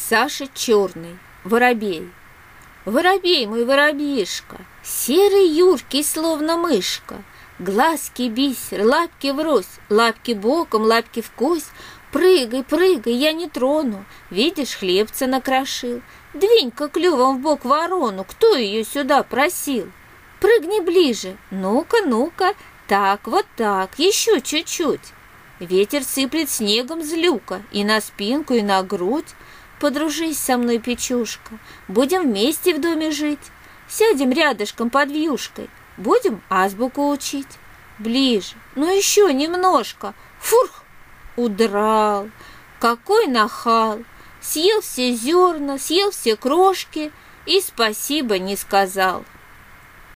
Саша Черный, воробей. Воробей мой воробишка, серый юркий, словно мышка, глазки бисер, лапки врозь, лапки боком, лапки вкось. Прыгай, прыгай, я не трону, видишь, хлебца накрошил. Двинь-ка клювом в бок ворону, кто ее сюда просил? Прыгни ближе, ну-ка, ну-ка, так, вот так, еще чуть-чуть. Ветер сыплет снегом с люка и на спинку, и на грудь. Подружись со мной, Печушка, будем вместе в доме жить. Сядем рядышком под вьюшкой, будем азбуку учить. Ближе, ну еще немножко. Фурх! Удрал. Какой нахал! Съел все зерна, съел все крошки и спасибо не сказал.